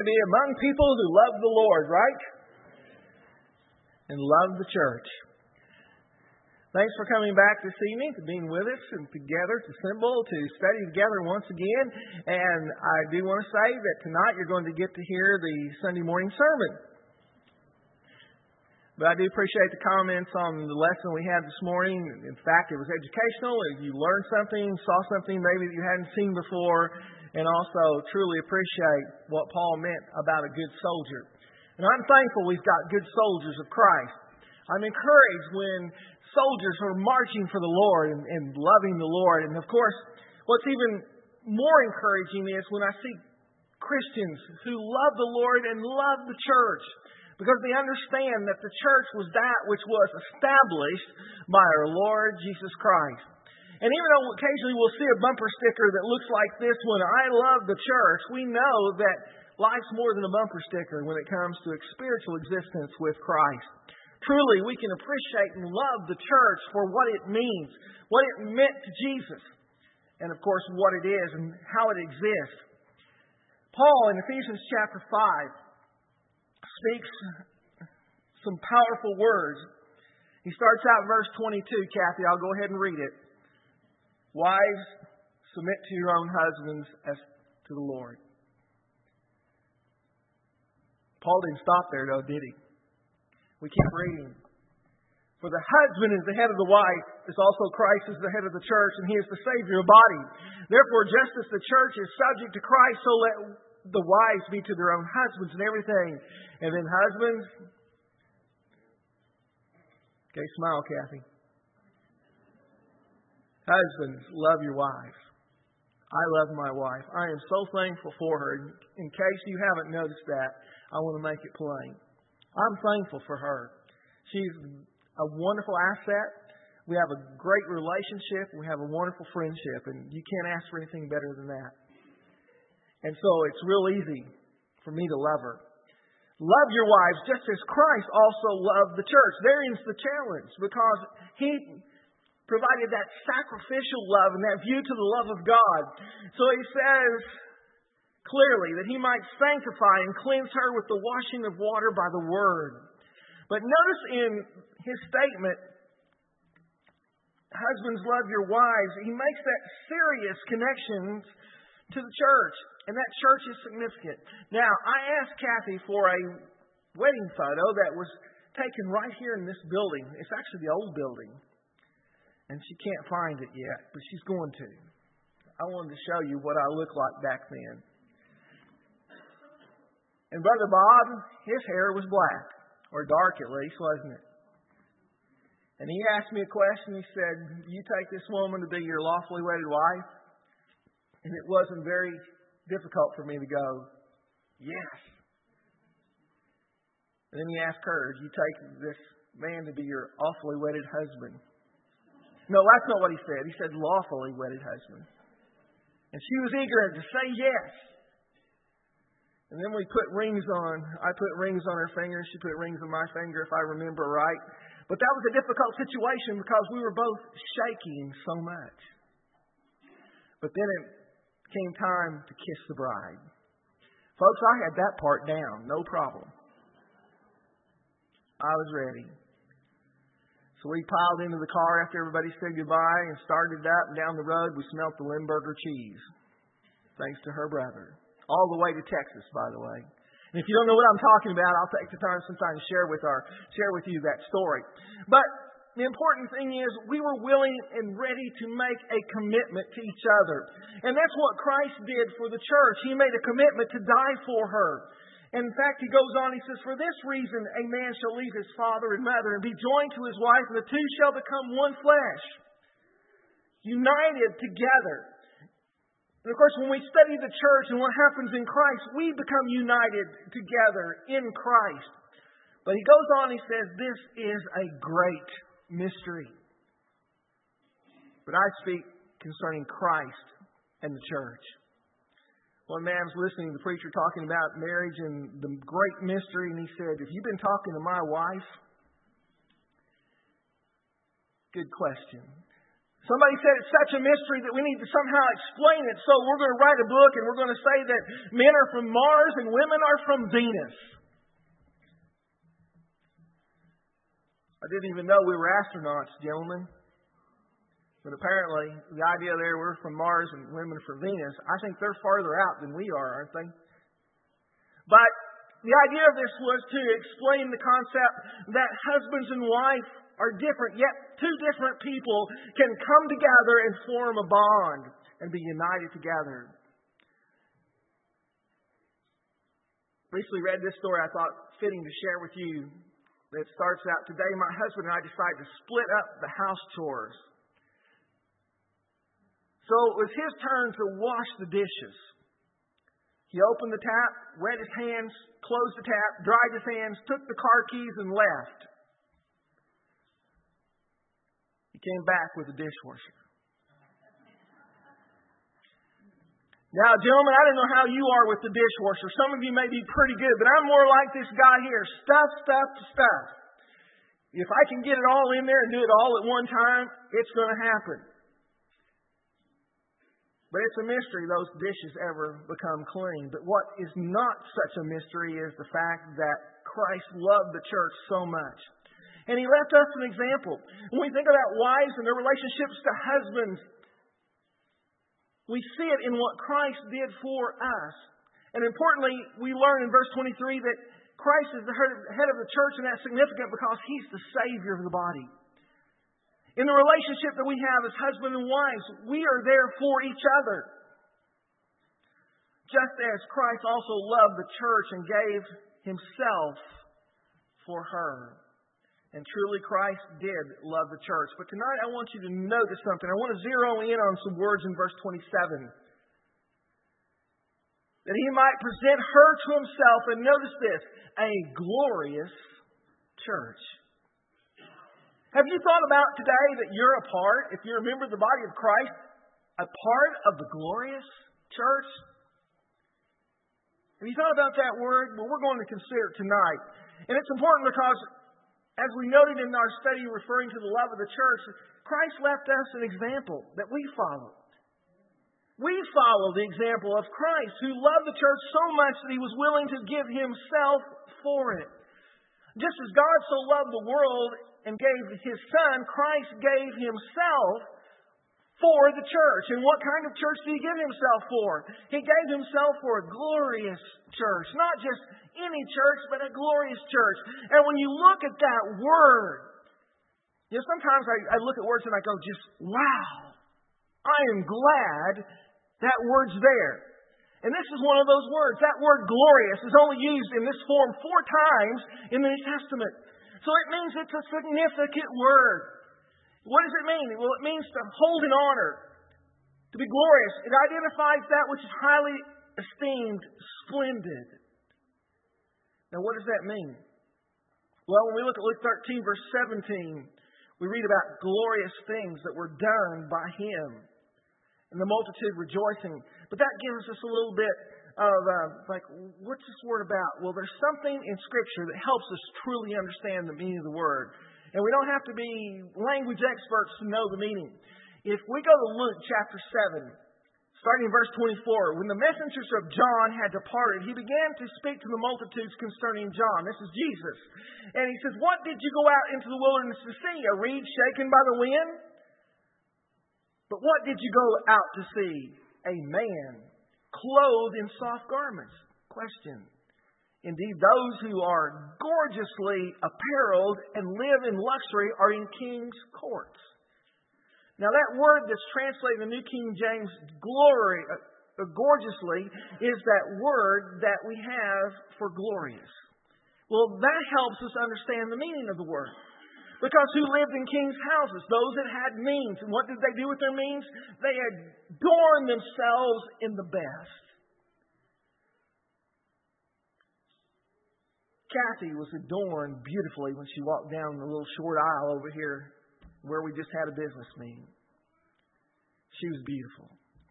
to be among people who love the Lord, right? And love the church. Thanks for coming back this evening, to being with us and together to assemble, to study together once again. And I do want to say that tonight you're going to get to hear the Sunday morning sermon. But I do appreciate the comments on the lesson we had this morning. In fact, it was educational. You learned something, saw something maybe that you hadn't seen before, and also truly appreciate what Paul meant about a good soldier. And I'm thankful we've got good soldiers of Christ. I'm encouraged when soldiers are marching for the Lord and loving the Lord. And of course, what's even more encouraging is when I see Christians who love the Lord and love the church, because they understand that the church was that which was established by our Lord Jesus Christ. And even though occasionally we'll see a bumper sticker that looks like this one, I love the church, we know that life's more than a bumper sticker when it comes to a spiritual existence with Christ. Truly, we can appreciate and love the church for what it means, what it meant to Jesus, and of course what it is and how it exists. Paul in Ephesians chapter 5 speaks some powerful words. He starts out in verse 22, Kathy, I'll go ahead and read it. Wives, submit to your own husbands as to the Lord. Paul didn't stop there though, did he? We keep reading. For the husband is the head of the wife, as also Christ is the head of the church, and He is the Savior of the body. Therefore, just as the church is subject to Christ, so let the wives be to their own husbands and everything. And then husbands, okay, smile, Kathy. Husbands, love your wife. I love my wife. I am so thankful for her. In case you haven't noticed that, I want to make it plain. I'm thankful for her. She's a wonderful asset. We have a great relationship. We have a wonderful friendship. And you can't ask for anything better than that. And so it's real easy for me to love her. Love your wives just as Christ also loved the church. Therein is the challenge, because He provided that sacrificial love and that view to the love of God. So He says clearly that He might sanctify and cleanse her with the washing of water by the Word. But notice in His statement, husbands, love your wives, He makes that serious connection to the church. And that church is significant. Now, I asked Kathy for a wedding photo that was taken right here in this building. It's actually the old building. And she can't find it yet, but she's going to. I wanted to show you what I looked like back then. And Brother Bob, his hair was black, or dark at least, wasn't it? And he asked me a question. He said, "You take this woman to be your lawfully wedded wife?" And it wasn't very difficult for me to go, "Yes." And then he asked her, "You take this man to be your lawfully wedded husband?" No, that's not what he said. He said lawfully wedded husband. And she was eager to say yes. And then we put rings on. I put rings on her finger. She put rings on my finger, if I remember right. But that was a difficult situation because we were both shaking so much. But then it came time to kiss the bride. Folks, I had that part down. No problem. I was ready. So we piled into the car after everybody said goodbye and started up, and down the road we smelt the Limburger cheese. Thanks to her brother. All the way to Texas, by the way. And if you don't know what I'm talking about, I'll take the time sometime to share with you that story. But the important thing is we were willing and ready to make a commitment to each other. And that's what Christ did for the church. He made a commitment to die for her. And in fact, he goes on, he says, "For this reason a man shall leave his father and mother and be joined to his wife, and the two shall become one flesh." United together. And of course, when we study the church and what happens in Christ, we become united together in Christ. But he goes on, he says, this is a great mystery. But I speak concerning Christ and the church. One man was listening to the preacher talking about marriage and the great mystery, and he said, "Have you been talking to my wife?" Good question. Somebody said it's such a mystery that we need to somehow explain it, so we're going to write a book and we're going to say that men are from Mars and women are from Venus. I didn't even know we were astronauts, gentlemen. But apparently, the idea there we're from Mars and women from Venus, I think they're farther out than we are, aren't they? But the idea of this was to explain the concept that husbands and wife are different, yet two different people can come together and form a bond and be united together. Recently read this story I thought fitting to share with you. It starts out, today my husband and I decided to split up the house chores. So it was his turn to wash the dishes. He opened the tap, wet his hands, closed the tap, dried his hands, took the car keys and left. He came back with a dishwasher. Now, gentlemen, I don't know how you are with the dishwasher. Some of you may be pretty good, but I'm more like this guy here. Stuff. If I can get it all in there and do it all at one time, it's going to happen. But it's a mystery those dishes ever become clean. But what is not such a mystery is the fact that Christ loved the church so much. And He left us an example. When we think about wives and their relationships to husbands, we see it in what Christ did for us. And importantly, we learn in verse 23 that Christ is the head of the church, and that's significant because He's the Savior of the body. In the relationship that we have as husband and wives, we are there for each other. Just as Christ also loved the church and gave Himself for her. And truly Christ did love the church. But tonight I want you to notice something. I want to zero in on some words in verse 27. That He might present her to Himself, and notice this, a glorious church. Have you thought about today that you're a part, if you're a member of the body of Christ, a part of the glorious church? Have you thought about that word? Well, we're going to consider it tonight. And it's important because, as we noted in our study referring to the love of the church, Christ left us an example that we follow. We follow the example of Christ, who loved the church so much that He was willing to give Himself for it. Just as God so loved the world and gave His Son, Christ gave Himself for the church. And what kind of church did He give Himself for? He gave Himself for a glorious church. Not just any church, but a glorious church. And when you look at that word, sometimes I look at words and I go, just wow. I am glad that word's there. And this is one of those words. That word glorious is only used in this form 4 times in the New Testament. So it means it's a significant word. What does it mean? Well, it means to hold in honor, to be glorious. It identifies that which is highly esteemed, splendid. Now, what does that mean? Well, when we look at Luke 13, verse 17, we read about glorious things that were done by Him and the multitude rejoicing. But that gives us a little bit of, what's this word about? Well, there's something in Scripture that helps us truly understand the meaning of the word. And we don't have to be language experts to know the meaning. If we go to Luke chapter 7, starting in verse 24, when the messengers of John had departed, He began to speak to the multitudes concerning John. This is Jesus. And He says, what did you go out into the wilderness to see? A reed shaken by the wind? But what did you go out to see? A man clothed in soft garments. Question. Indeed, those who are gorgeously apparelled and live in luxury are in king's courts. Now that word that's translated in the New King James, gorgeously, is that word that we have for glorious. Well, that helps us understand the meaning of the word. Because who lived in king's houses? Those that had means. And what did they do with their means? They adorned themselves in the best. Kathy was adorned beautifully when she walked down the little short aisle over here where we just had a business meeting. She was beautiful.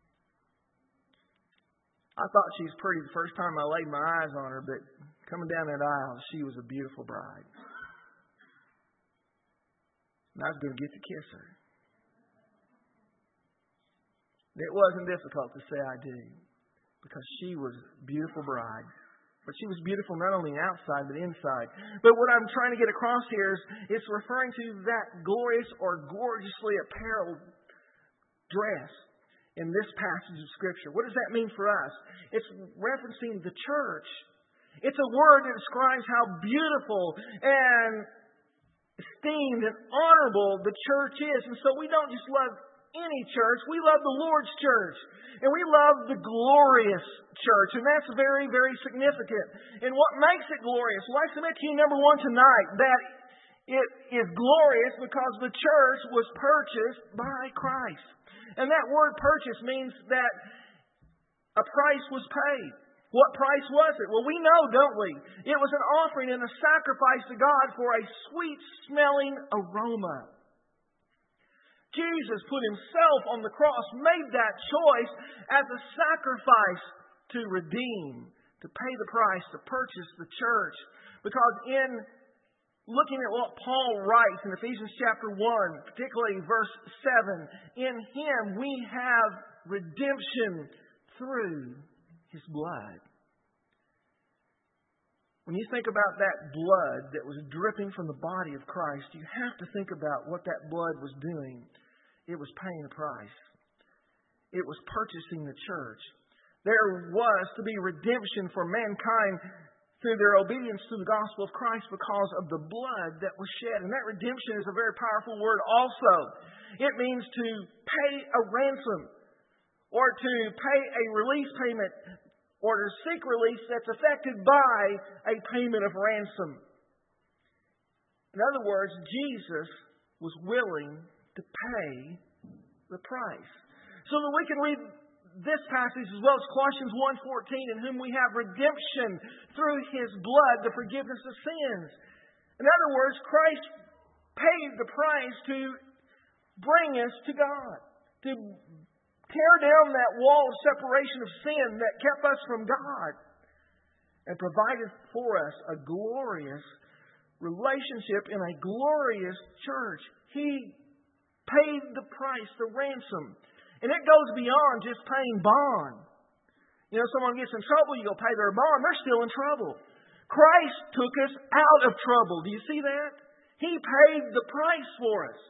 I thought she was pretty the first time I laid my eyes on her, but coming down that aisle, she was a beautiful bride. And I was going to get to kiss her. It wasn't difficult to say I do, because she was a beautiful bride. But she was beautiful not only outside, but inside. But what I'm trying to get across here is it's referring to that glorious or gorgeously apparelled dress in this passage of Scripture. What does that mean for us? It's referencing the church. It's a word that describes how beautiful and esteemed and honorable the church is. And so we don't just love any church. We love the Lord's church. And we love the glorious church. And that's very, very significant. And what makes it glorious? Well, I submit to you, number one, tonight, that it is glorious because the church was purchased by Christ. And that word purchase means that a price was paid. What price was it? Well, we know, don't we? It was an offering and a sacrifice to God for a sweet-smelling aroma. Jesus put Himself on the cross, made that choice as a sacrifice to redeem, to pay the price, to purchase the church. Because in looking at what Paul writes in Ephesians chapter 1, particularly verse 7, in Him we have redemption through His blood. When you think about that blood that was dripping from the body of Christ, you have to think about what that blood was doing. It was paying a price. It was purchasing the church. There was to be redemption for mankind through their obedience to the gospel of Christ because of the blood that was shed. And that redemption is a very powerful word also. It means to pay a ransom, or to pay a release payment, or to seek release that's affected by a payment of ransom. In other words, Jesus was willing to pay the price. So that we can read this passage as well as Colossians 1:14, in whom we have redemption through His blood, the forgiveness of sins. In other words, Christ paid the price to bring us to God, to tear down that wall of separation of sin that kept us from God, and provided for us a glorious relationship in a glorious church. He paid the price, the ransom. And it goes beyond just paying bond. You know, someone gets in trouble, you go pay their bond, they're still in trouble. Christ took us out of trouble. Do you see that? He paid the price for us.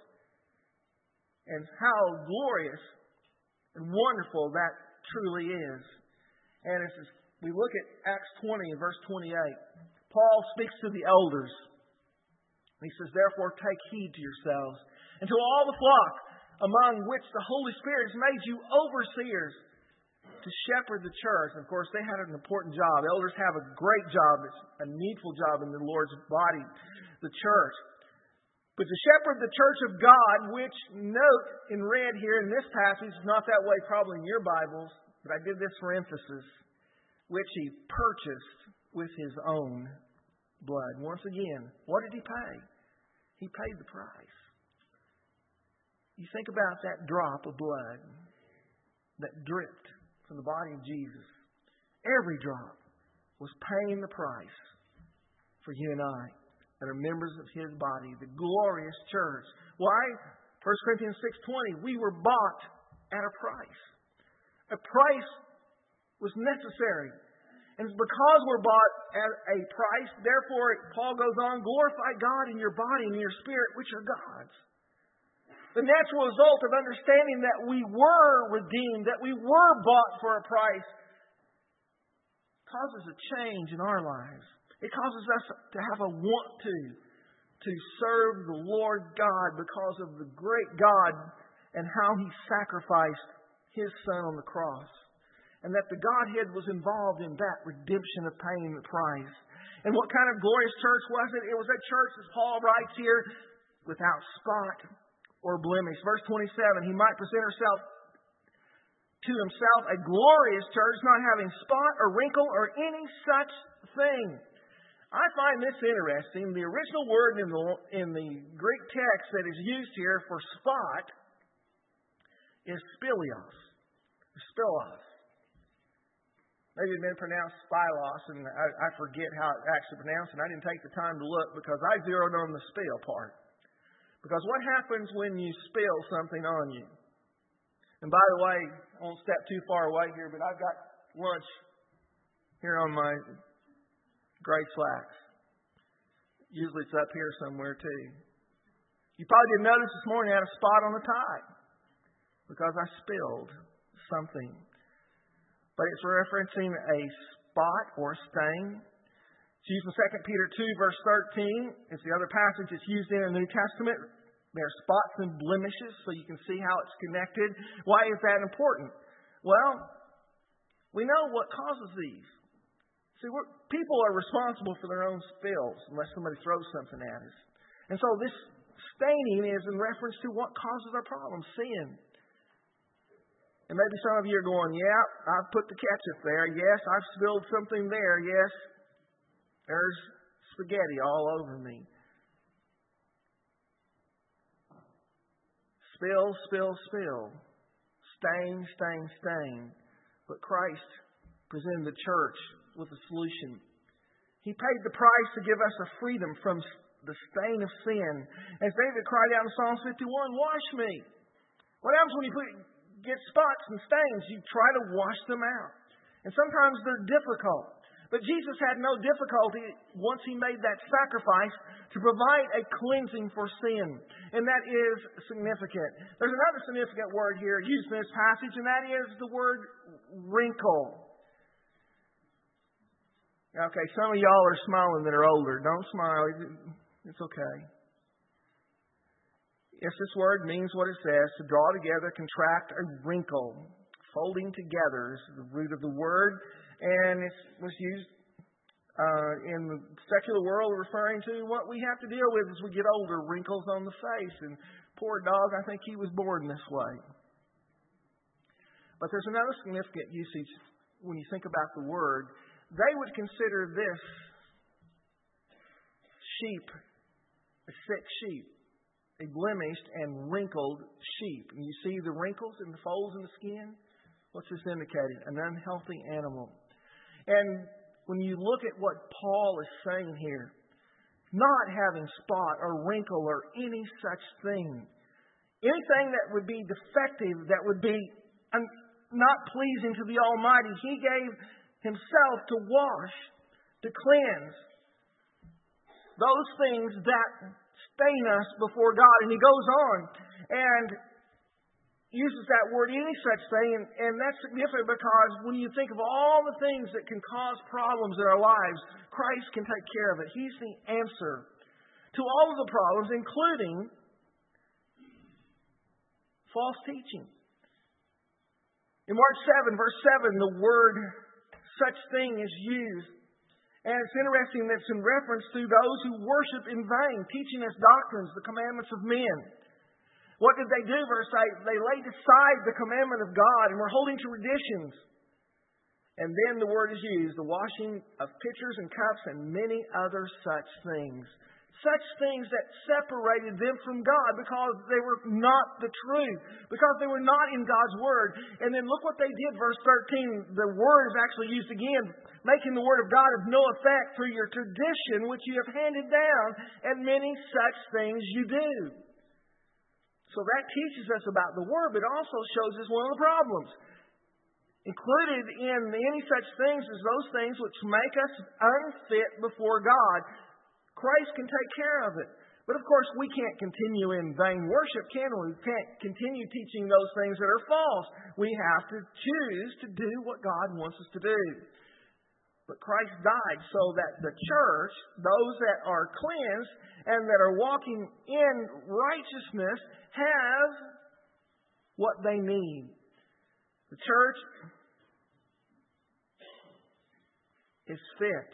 And how glorious and wonderful that truly is. And as we look at Acts 20 and verse 28, Paul speaks to the elders. He says, "Therefore take heed to yourselves, and to all the flock among which the Holy Spirit has made you overseers, to shepherd the church." And of course, they had an important job. Elders have a great job. It's a needful job in the Lord's body, the church. But to shepherd the church of God, which, note in red here in this passage, not that way probably in your Bibles, but I did this for emphasis, which He purchased with His own blood. Once again, what did He pay? He paid the price. You think about that drop of blood that dripped from the body of Jesus. Every drop was paying the price for you and I that are members of His body, the glorious church. Why? 1 Corinthians 6:20, we were bought at a price. A price was necessary. And because we're bought at a price, therefore, Paul goes on, glorify God in your body and in your spirit, which are God's. The natural result of understanding that we were redeemed, that we were bought for a price, causes a change in our lives. It causes us to have a want to serve the Lord God because of the great God and how He sacrificed His Son on the cross. And that the Godhead was involved in that redemption of paying the price. And what kind of glorious church was it? It was a church, as Paul writes here, without spot or blemish. Verse 27, He might present to Himself a glorious church, not having spot or wrinkle or any such thing. I find this interesting. The original word in the Greek text that is used here for spot is spilios. Spilos. Maybe it had been pronounced spilos, and I forget how it actually pronounced, and I didn't take the time to look because I zeroed on the spill part. Because what happens when you spill something on you? And by the way, I won't step too far away here, but I've got lunch here on my gray slacks. Usually it's up here somewhere too. You probably didn't notice this morning I had a spot on the tie because I spilled something. But it's referencing a spot or stain. It's used in 2 Peter 2, verse 13. It's the other passage that's used in the New Testament. There are spots and blemishes, so you can see how it's connected. Why is that important? Well, we know what causes these. See, people are responsible for their own spills unless somebody throws something at us. And so this staining is in reference to what causes our problem, sin. And maybe some of you are going, yeah, I've put the ketchup there. Yes, I've spilled something there. Yes, there's spaghetti all over me. Spill, spill, spill. Stain, stain, stain. But Christ presented the church with a solution. He paid the price to give us a freedom from the stain of sin. As David cried out in Psalm 51, wash me. What happens when you get spots and stains? You try to wash them out. And sometimes they're difficult. But Jesus had no difficulty once He made that sacrifice to provide a cleansing for sin. And that is significant. There's another significant word here used in this passage, and that is the word wrinkle. Okay, some of y'all are smiling that are older. Don't smile. It's okay. Yes, this word means what it says, to draw together, contract, or wrinkle. Folding together is the root of the word. And it was used in the secular world referring to what we have to deal with as we get older, wrinkles on the face. And poor dog, I think he was born this way. But there's another significant usage when you think about the word. They would consider this sheep, a sick sheep, a blemished and wrinkled sheep. And you see the wrinkles and the folds in the skin? What's this indicating? An unhealthy animal. And when you look at what Paul is saying here, not having spot or wrinkle or any such thing, anything that would be defective, that would be not pleasing to the Almighty, He gave Himself to wash, to cleanse those things that stain us before God. And he goes on and uses that word, any such thing, and that's significant because when you think of all the things that can cause problems in our lives, Christ can take care of it. He's the answer to all of the problems, including false teaching. In Mark 7, verse 7, the word such thing is used. And it's interesting that it's in reference to those who worship in vain, teaching us doctrines, the commandments of men. What did they do? Verse 8, they laid aside the commandment of God and were holding traditions. And then the word is used, the washing of pitchers and cups and many other such things. Such things that separated them from God because they were not the truth, because they were not in God's Word. And then look what they did, verse 13. The word is actually used again, making the Word of God of no effect through your tradition which you have handed down, and many such things you do. So that teaches us about the Word, but also shows us one of the problems. Included in any such things is those things which make us unfit before God. Christ can take care of it. But of course, we can't continue in vain worship, can we? We can't continue teaching those things that are false. We have to choose to do what God wants us to do. But Christ died so that the church, those that are cleansed and that are walking in righteousness, have what they need. The church is fit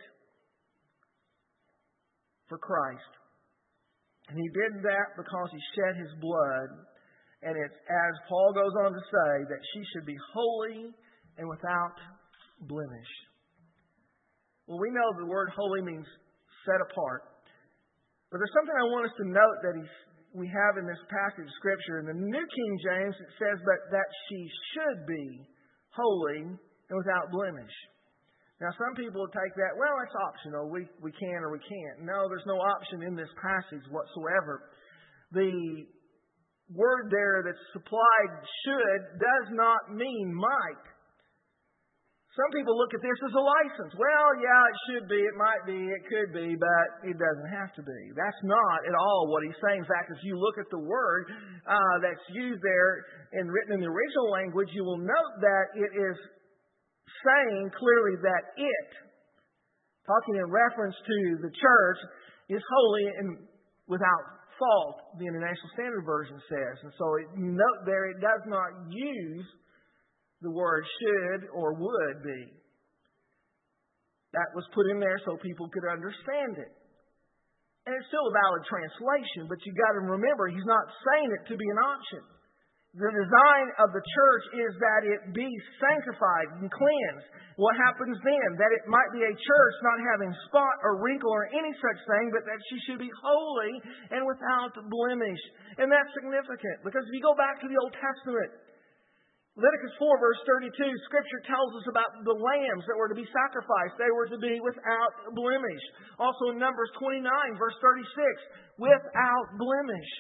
for Christ. And He did that because He shed His blood. And it's, as Paul goes on to say, that she should be holy and without blemish. Well, we know the word holy means set apart. But there's something I want us to note that we have in this passage of Scripture. In the New King James, it says that she should be holy and without blemish. Now, some people will take that, well, it's optional. We can or we can't. No, there's no option in this passage whatsoever. The word there that's supplied, should, does not mean might. Some people look at this as a license. Well, yeah, it should be, it might be, it could be, but it doesn't have to be. That's not at all what he's saying. In fact, if you look at the word that's used there and written in the original language, you will note that it is saying clearly that it, talking in reference to the church, is holy and without fault, the International Standard Version says. And so you note there it does not use the word should or would be. That was put in there so people could understand it. And it's still a valid translation, but you got to remember, he's not saying it to be an option. The design of the church is that it be sanctified and cleansed. What happens then? That it might be a church not having spot or wrinkle or any such thing, but that she should be holy and without blemish. And that's significant, because if you go back to the Old Testament, Leviticus 4 verse 32, Scripture tells us about the lambs that were to be sacrificed. They were to be without blemish. Also in Numbers 29 verse 36, without blemish.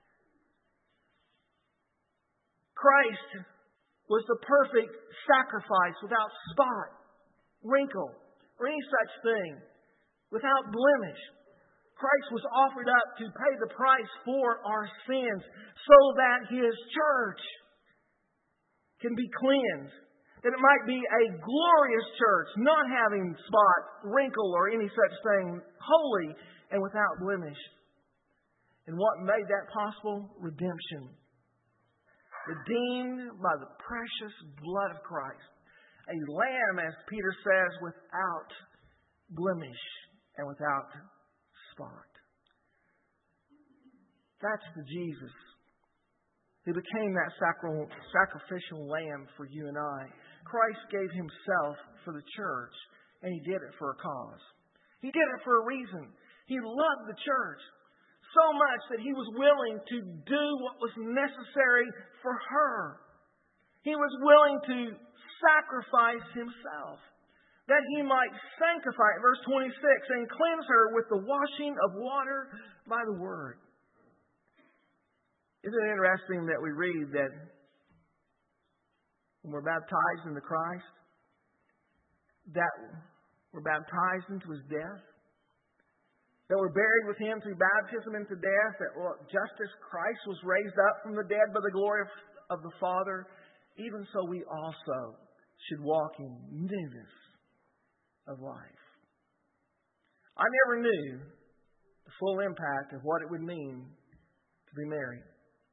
Christ was the perfect sacrifice without spot, wrinkle, or any such thing, without blemish. Christ was offered up to pay the price for our sins so that His church can be cleansed. That it might be a glorious church, not having spot, wrinkle, or any such thing, holy and without blemish. And what made that possible? Redemption. Redeemed by the precious blood of Christ. A lamb, as Peter says, without blemish and without spot. That's the Jesus who became that sacrificial lamb for you and I. Christ gave Himself for the church, and He did it for a cause. He did it for a reason. He loved the church so much that He was willing to do what was necessary for her. He was willing to sacrifice Himself that He might sanctify, verse 26, and cleanse her with the washing of water by the Word. Isn't it interesting that we read that when we're baptized into Christ, that we're baptized into His death? That we're buried with Him through baptism into death, that just as Christ was raised up from the dead by the glory of the Father, even so we also should walk in newness of life. I never knew the full impact of what it would mean to be married.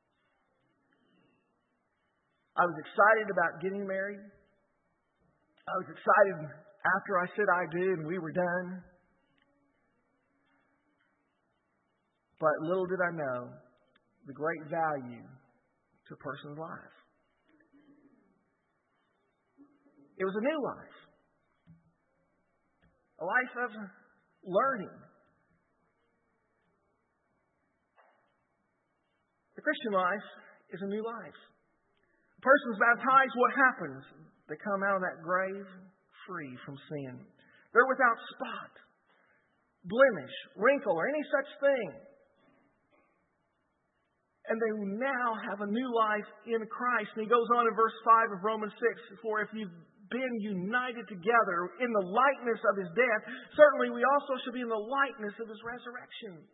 I was excited about getting married. I was excited after I said I do and we were done. But little did I know the great value to a person's life. It was a new life. A life of learning. The Christian life is a new life. A person's baptized, what happens? They come out of that grave free from sin. They're without spot, blemish, wrinkle, or any such thing. And they now have a new life in Christ. And he goes on in verse 5 of Romans 6, for if you've been united together in the likeness of His death, certainly we also shall be in the likeness of His resurrection.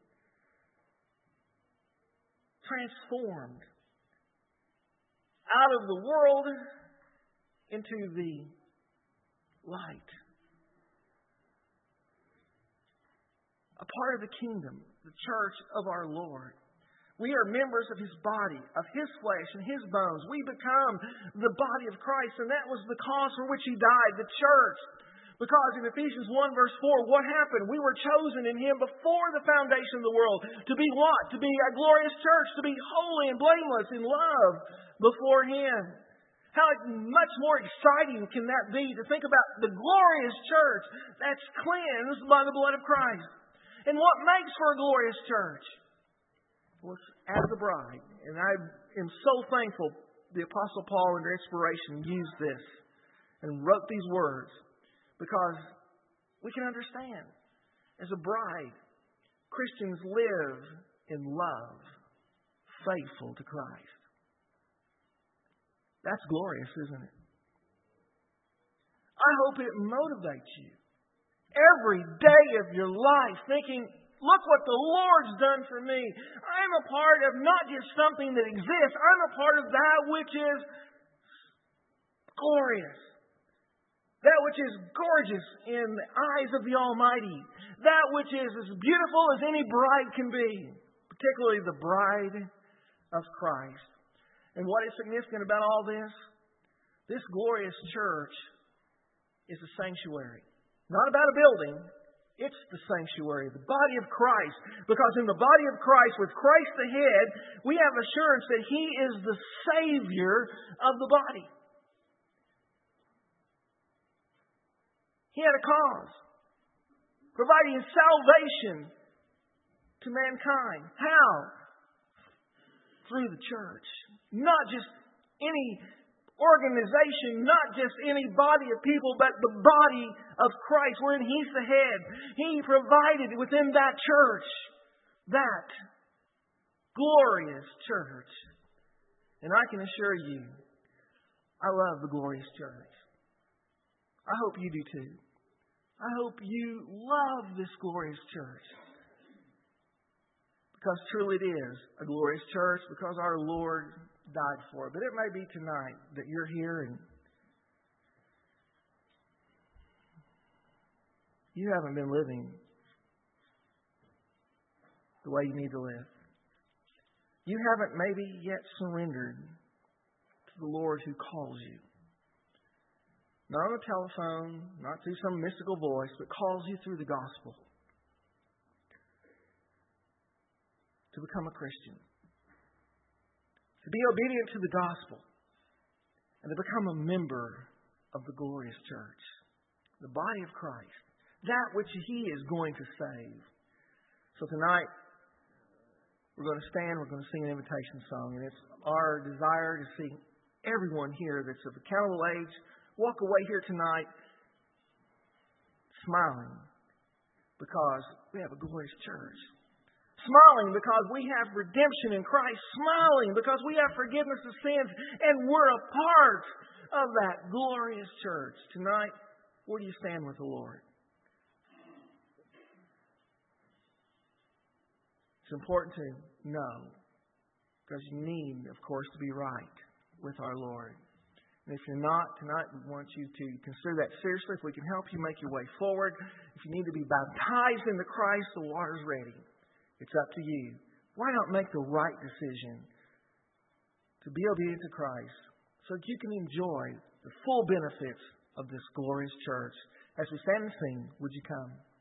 Transformed out of the world into the light. A part of the kingdom, the church of our Lord. We are members of His body, of His flesh and His bones. We become the body of Christ, and that was the cause for which He died, the church. Because in Ephesians 1 verse 4, what happened? We were chosen in Him before the foundation of the world. To be what? To be a glorious church. To be holy and blameless in love before Him. How much more exciting can that be to think about the glorious church that's cleansed by the blood of Christ? And what makes for a glorious church? Well, as a bride. And I am so thankful the Apostle Paul, under inspiration, used this and wrote these words. Because we can understand, as a bride, Christians live in love faithful to Christ. That's glorious, isn't it? I hope it motivates you every day of your life thinking, look what the Lord's done for me. I'm a part of not just something that exists. I'm a part of that which is glorious. That which is gorgeous in the eyes of the Almighty. That which is as beautiful as any bride can be. Particularly the bride of Christ. And what is significant about all this? This glorious church is a sanctuary. Not about a building. It's the sanctuary, the body of Christ. Because in the body of Christ, with Christ the head, we have assurance that He is the Savior of the body. He had a cause, providing salvation to mankind. How? Through the church. Not just any organization, not just any body of people, but the body of Christ, wherein He's the head. He provided within that church, that glorious church. And I can assure you, I love the glorious church. I hope you do too. I hope you love this glorious church. Because truly it is a glorious church, because our Lord died for it. But it may be tonight that you're here and you haven't been living the way you need to live. You haven't maybe yet surrendered to the Lord who calls you. Not on the telephone, not through some mystical voice, but calls you through the gospel to become a Christian. To be obedient to the gospel and to become a member of the glorious church, the body of Christ, that which He is going to save. So tonight, we're going to stand, we're going to sing an invitation song, and it's our desire to see everyone here that's of accountable age walk away here tonight smiling because we have a glorious church. Smiling because we have redemption in Christ. Smiling because we have forgiveness of sins and we're a part of that glorious church. Tonight, where do you stand with the Lord? It's important to know because you need, of course, to be right with our Lord. And if you're not, tonight we want you to consider that seriously. If we can help you make your way forward. If you need to be baptized into Christ, the water's ready. It's up to you. Why not make the right decision to be obedient to Christ so that you can enjoy the full benefits of this glorious church? As we stand and sing, would you come?